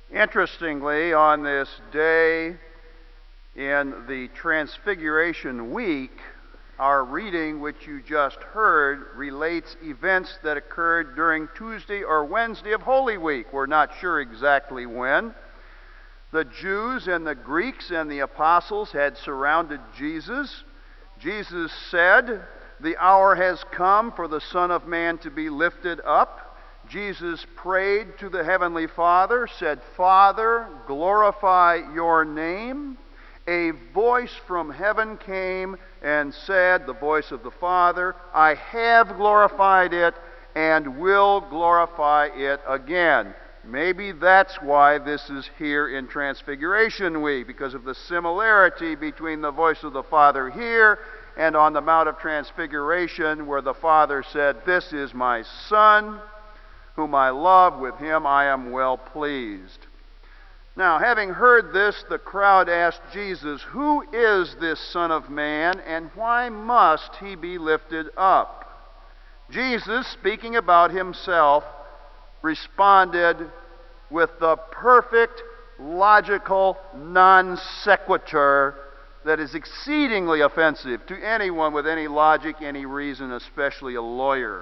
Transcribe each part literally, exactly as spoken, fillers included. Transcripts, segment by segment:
Interestingly, on this day in the Transfiguration week, our reading, which you just heard, relates events that occurred during Tuesday or Wednesday of Holy Week. We're not sure exactly when. The Jews and the Greeks and the apostles had surrounded Jesus. Jesus said, "The hour has come for the Son of Man to be lifted up." Jesus prayed to the Heavenly Father, said, "Father, glorify your name." A voice from heaven came and said, the voice of the Father, "I have glorified it and will glorify it again." Maybe that's why this is here in Transfiguration Week, because of the similarity between the voice of the Father here and on the Mount of Transfiguration, where the Father said, "This is my Son, whom I love, with him I am well pleased." Now, having heard this, the crowd asked Jesus, "Who is this Son of Man, and why must he be lifted up?" Jesus, speaking about himself, responded with the perfect, logical non sequitur that is exceedingly offensive to anyone with any logic, any reason, especially a lawyer.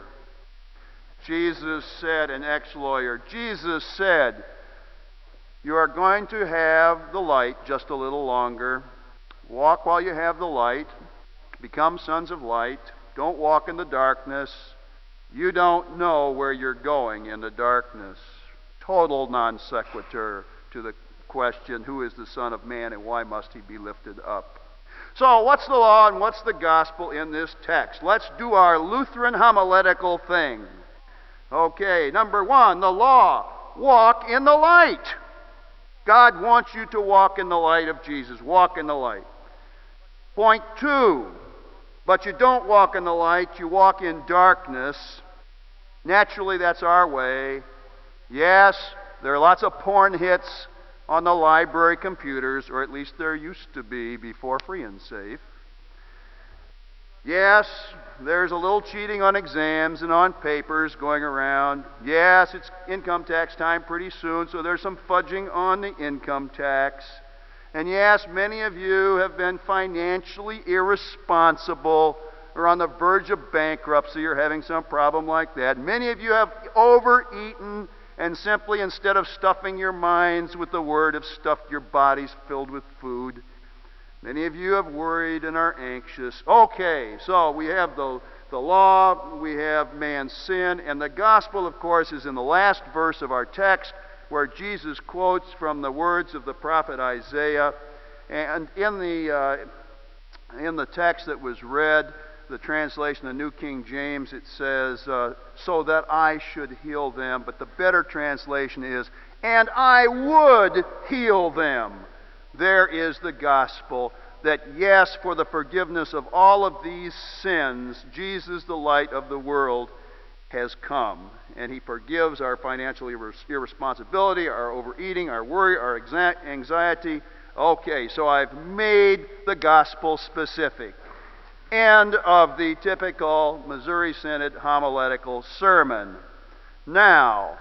Jesus said, an ex-lawyer, Jesus said, "You are going to have the light just a little longer. Walk while you have the light. Become sons of light. Don't walk in the darkness. You don't know where you're going in the darkness." Total non sequitur to the question, who is the Son of Man and why must he be lifted up? So, what's the law and what's the gospel in this text? Let's do our Lutheran homiletical thing. Okay, number one, the law. Walk in the light. God wants you to walk in the light of Jesus. Walk in the light. Point two, but you don't walk in the light, you walk in darkness. Naturally, that's our way. Yes, there are lots of porn hits on the library computers, or at least there used to be before Free and Safe. Yes, there's a little cheating on exams and on papers going around. Yes, it's income tax time pretty soon, so there's some fudging on the income tax. And yes, many of you have been financially irresponsible or on the verge of bankruptcy or having some problem like that. Many of you have overeaten and simply, instead of stuffing your minds with the Word, have stuffed your bodies filled with food. Many of you have worried and are anxious. Okay, so we have the, the law, we have man's sin, and the gospel, of course, is in the last verse of our text, where Jesus quotes from the words of the prophet Isaiah. And in the, uh, in the text that was read, the translation, the New King James, it says, uh, "so that I should heal them." But the better translation is, "and I would heal them." There is the gospel, that yes, for the forgiveness of all of these sins, Jesus, the light of the world, has come. And he forgives our financial irresponsibility, our overeating, our worry, our anxiety. Okay, so I've made the gospel specific. End of the typical Missouri Synod homiletical sermon. Now,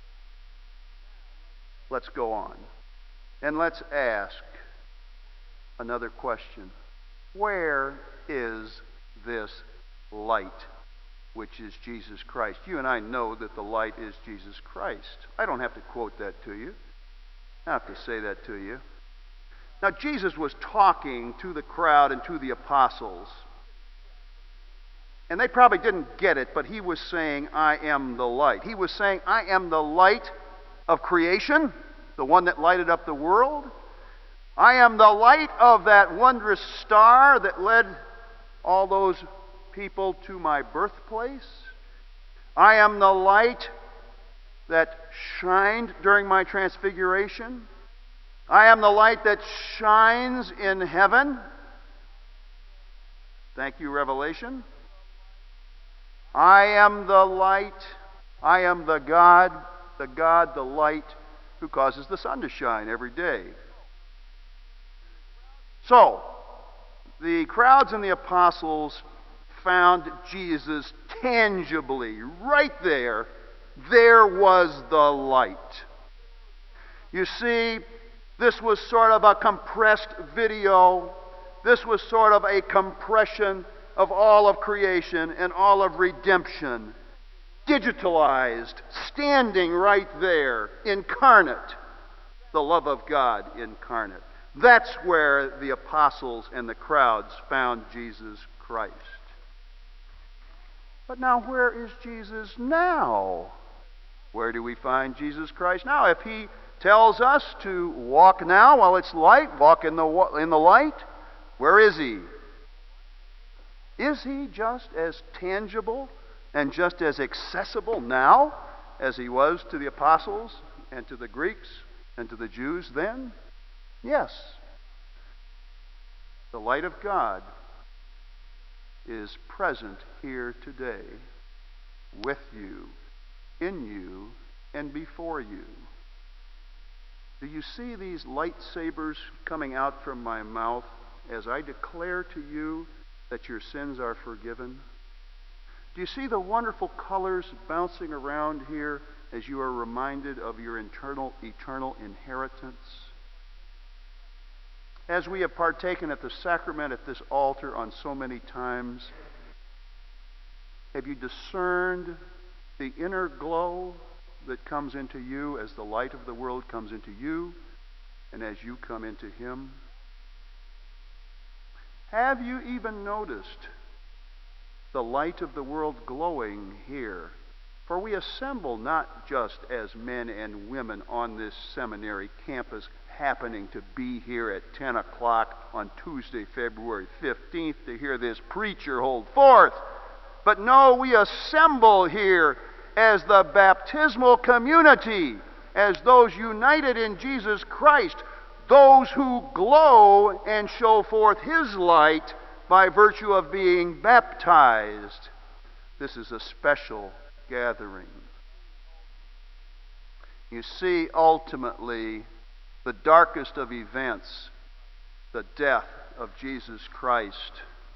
let's go on. And let's ask another question. Where is this light, which is Jesus Christ? You and I know that the light is Jesus Christ. I don't have to quote that to you. I don't have to say that to you. Now, Jesus was talking to the crowd and to the apostles. And they probably didn't get it, but he was saying, "I am the light." He was saying, "I am the light of creation, the one that lighted up the world. I am the light of that wondrous star that led all those people to my birthplace. I am the light that shined during my transfiguration. I am the light that shines in heaven." Thank you, Revelation. I am the light. I am the God, the God, the light, who causes the sun to shine every day. So, the crowds and the apostles found Jesus tangibly, right there. There was the light. You see, this was sort of a compressed video. This was sort of a compression of all of creation and all of redemption. Digitalized, standing right there, incarnate. The love of God incarnate. That's where the apostles and the crowds found Jesus Christ. But now, where is Jesus now? Where do we find Jesus Christ now? If he tells us to walk now while it's light, walk in the, in the light, where is he? Is he just as tangible and just as accessible now as he was to the apostles and to the Greeks and to the Jews then? Yes. The light of God is present here today, with you, in you, and before you. Do you see these lightsabers coming out from my mouth as I declare to you that your sins are forgiven? Do you see the wonderful colors bouncing around here as you are reminded of your internal, eternal inheritance? As we have partaken at the sacrament at this altar on so many times, have you discerned the inner glow that comes into you as the light of the world comes into you and as you come into him? Have you even noticed the light of the world glowing here? For we assemble not just as men and women on this seminary campus, happening to be here at ten o'clock on Tuesday, February fifteenth, to hear this preacher hold forth. But no, we assemble here as the baptismal community, as those united in Jesus Christ, those who glow and show forth his light by virtue of being baptized. This is a special gathering. You see, ultimately, the darkest of events, the death of Jesus Christ,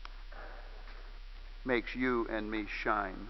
makes you and me shine.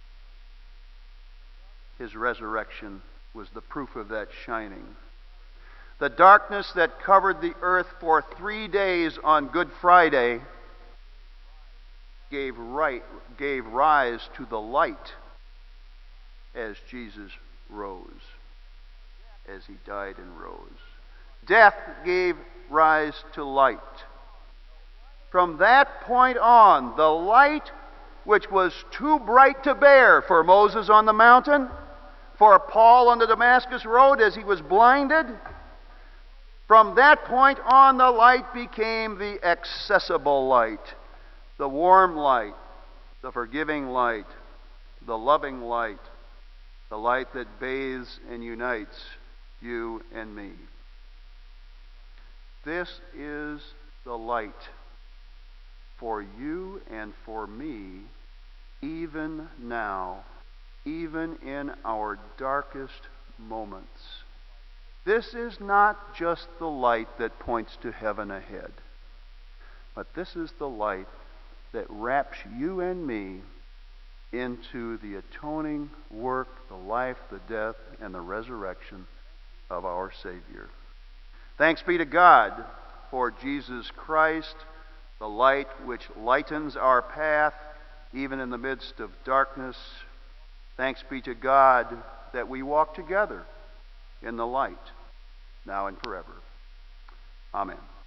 His resurrection was the proof of that shining. The darkness that covered the earth for three days on Good Friday gave, right, gave rise to the light as Jesus rose, as he died and rose. Death gave rise to light. From that point on, the light which was too bright to bear for Moses on the mountain, for Paul on the Damascus road as he was blinded, from that point on the light became the accessible light, the warm light, the forgiving light, the loving light, the light that bathes and unites you and me. This is the light for you and for me, even now, even in our darkest moments. This is not just the light that points to heaven ahead, but this is the light that wraps you and me into the atoning work, the life, the death, and the resurrection of our Savior. Thanks be to God for Jesus Christ, the light which lightens our path even in the midst of darkness. Thanks be to God that we walk together in the light, now and forever. Amen.